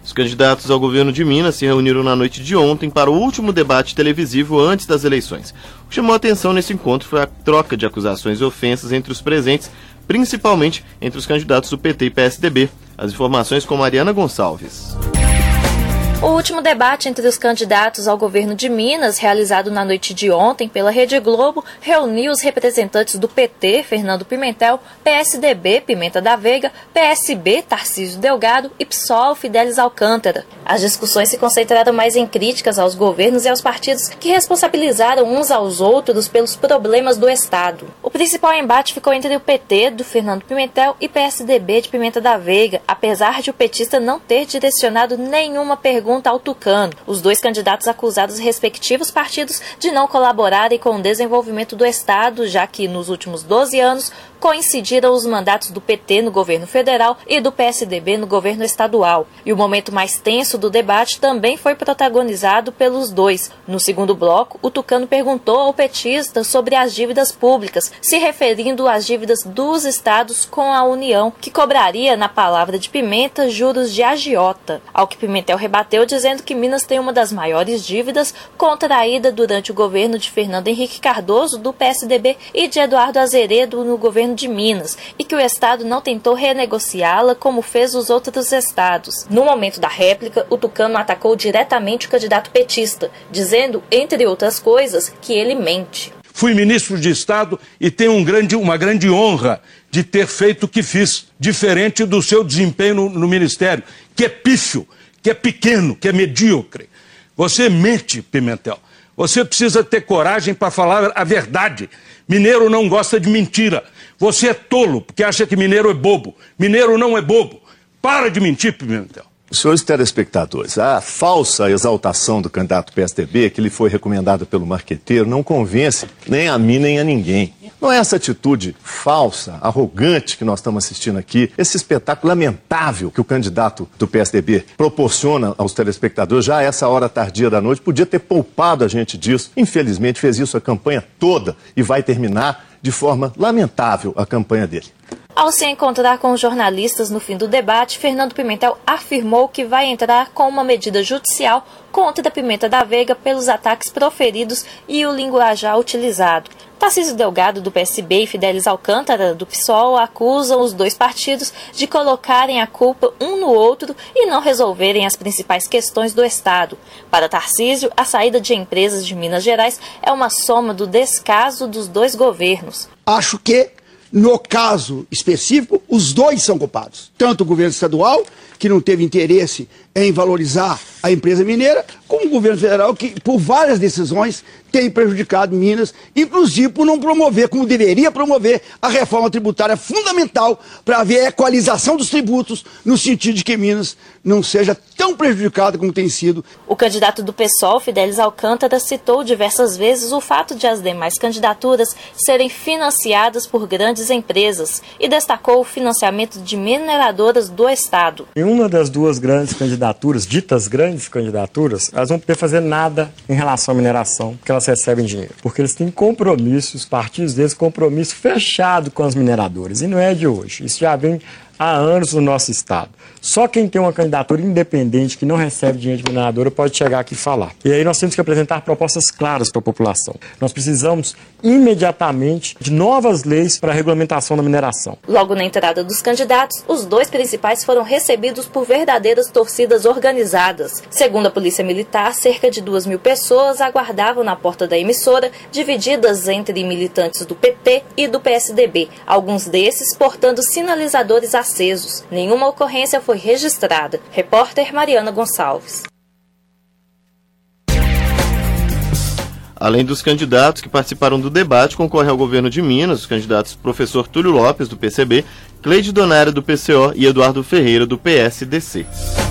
Os candidatos ao governo de Minas se reuniram na noite de ontem para o último debate televisivo antes das eleições. O que chamou a atenção nesse encontro foi a troca de acusações e ofensas entre os presentes, principalmente entre os candidatos do PT e PSDB. As informações com Mariana Gonçalves. O último debate entre os candidatos ao governo de Minas, realizado na noite de ontem pela Rede Globo, reuniu os representantes do PT, Fernando Pimentel, PSDB, Pimenta da Veiga, PSB, Tarcísio Delgado e PSOL, Fidelis Alcântara. As discussões se concentraram mais em críticas aos governos e aos partidos que responsabilizaram uns aos outros pelos problemas do Estado. O principal embate ficou entre o PT, do Fernando Pimentel, e PSDB, de Pimenta da Veiga, apesar de o petista não ter direcionado nenhuma pergunta ao Tucano. Os dois candidatos acusaram os respectivos partidos de não colaborarem com o desenvolvimento do Estado, já que nos últimos 12 anos coincidiram os mandatos do PT no governo federal e do PSDB no governo estadual. E o momento mais tenso do debate também foi protagonizado pelos dois. No segundo bloco, o Tucano perguntou ao petista sobre as dívidas públicas, se referindo às dívidas dos estados com a União, que cobraria, na palavra de Pimenta, juros de agiota. Ao que Pimentel rebateu dizendo que Minas tem uma das maiores dívidas contraída durante o governo de Fernando Henrique Cardoso, do PSDB, e de Eduardo Azeredo no governo de Minas, e que o Estado não tentou renegociá-la como fez os outros estados. No momento da réplica, o Tucano atacou diretamente o candidato petista, dizendo, entre outras coisas, que ele mente. Fui ministro de Estado e tenho uma grande honra de ter feito o que fiz, diferente do seu desempenho no Ministério, que é pífio, que é pequeno, que é medíocre. Você mente, Pimentel. Você precisa ter coragem para falar a verdade. Mineiro não gosta de mentira. Você é tolo, porque acha que mineiro é bobo. Mineiro não é bobo. Para de mentir, Pimentel. Senhores telespectadores, a falsa exaltação do candidato PSDB, que lhe foi recomendada pelo marqueteiro, não convence nem a mim nem a ninguém. Não é essa atitude falsa, arrogante que nós estamos assistindo aqui, esse espetáculo lamentável que o candidato do PSDB proporciona aos telespectadores, já a essa hora tardia da noite, podia ter poupado a gente disso. Infelizmente fez isso a campanha toda e vai terminar de forma lamentável a campanha dele. Ao se encontrar com os jornalistas no fim do debate, Fernando Pimentel afirmou que vai entrar com uma medida judicial contra a Pimenta da Veiga pelos ataques proferidos e o linguajar utilizado. Tarcísio Delgado, do PSB, e Fidelis Alcântara, do PSOL, acusam os dois partidos de colocarem a culpa um no outro e não resolverem as principais questões do Estado. Para Tarcísio, a saída de empresas de Minas Gerais é uma soma do descaso dos dois governos. Acho que, no caso específico, os dois são culpados. Tanto o governo estadual, que não teve interesse em valorizar a empresa mineira, como o governo federal, que por várias decisões tem prejudicado Minas, inclusive por não promover, como deveria promover, a reforma tributária fundamental para haver a equalização dos tributos, no sentido de que Minas não seja tão prejudicada como tem sido. O candidato do PSOL, Fidelis Alcântara, citou diversas vezes o fato de as demais candidaturas serem financiadas por grandes empresas e destacou o financiamento de mineradoras do Estado. Em uma das duas grandes candidaturas, ditas grandes candidaturas, elas não vão poder fazer nada em relação à mineração, porque elas recebem dinheiro. Porque eles têm compromissos, partidos deles, compromisso fechado com as mineradoras. E não é de hoje. Isso já vem há anos no nosso estado. Só quem tem uma candidatura independente que não recebe dinheiro de mineradora pode chegar aqui e falar. E aí nós temos que apresentar propostas claras para a população. Nós precisamos imediatamente de novas leis para a regulamentação da mineração. Logo na entrada dos candidatos, os dois principais foram recebidos por verdadeiras torcidas organizadas. Segundo a Polícia Militar, cerca de 2.000 pessoas aguardavam na porta da emissora, divididas entre militantes do PT e do PSDB, alguns desses portando sinalizadores acesos. Nenhuma ocorrência foi registrada. Repórter Mariana Gonçalves. Além dos candidatos que participaram do debate, concorrem ao governo de Minas os candidatos professor Túlio Lopes, do PCB, Cleide Donária, do PCO e Eduardo Ferreira, do PSDC.